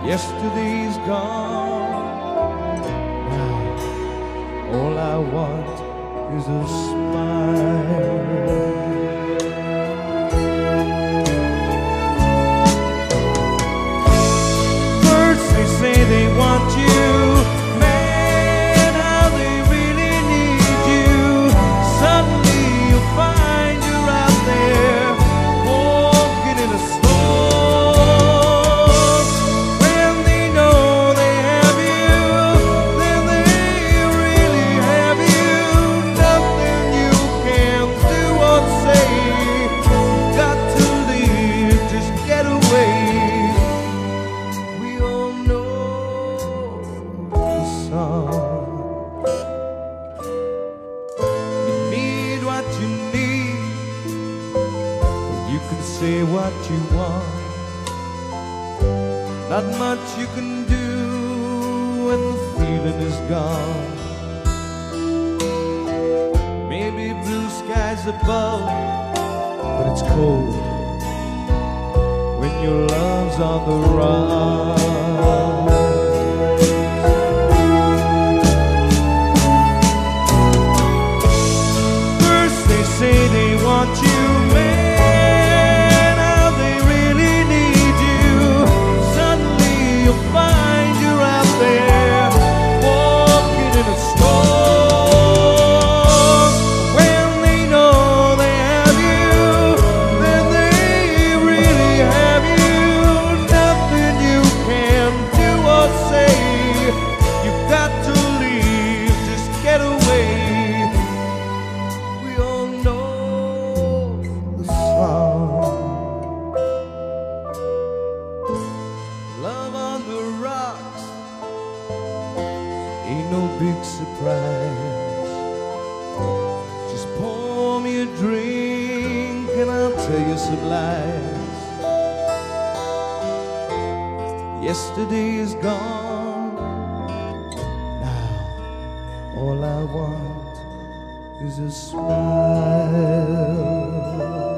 Yesterday's gone. Now all I want is a smile. First they say they want you, man, how they really need you. Suddenly you find you're out there walking in a storm. When they know they have you, then they really have you. Nothing you can do or say. Got to leave, just get away. We all know the song. You need what you need, you can say what you want. Not much you can do when the feeling is gone. Maybe blue skies above, but it's cold when your love's on the run. First they say they want you, man, how they really need you. Suddenly you'll find you're out there walking in a storm. When they know they have you, then they really have you. Nothing you can do or say. You've got to leave, just get away. We all know the song. Love on the rocks ain't no big surprise. Just pour me a drink and I'll tell you some lies. Yesterday is gone. Now all I want is a smile.